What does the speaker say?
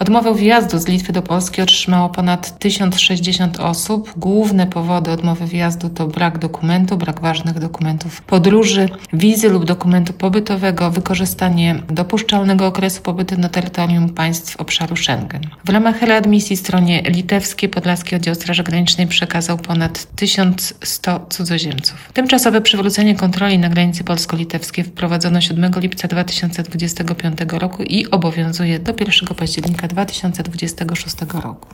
Odmowę wjazdu z Litwy do Polski otrzymało ponad 1060 osób. Główne powody odmowy wjazdu to brak dokumentu, brak ważnych dokumentów podróży, wizy lub dokumentu pobytowego, wykorzystanie dopuszczalnego okresu pobytu na terytorium państw obszaru Schengen. W ramach readmisji stronie litewskiej Podlaski Oddział Straży Granicznej przekazał ponad 1100 cudzoziemców. Tymczasowe przywrócenie kontroli na granicy polsko-litewskiej wprowadzono 7 lipca 2025 roku i obowiązuje do 1 października 2026 roku.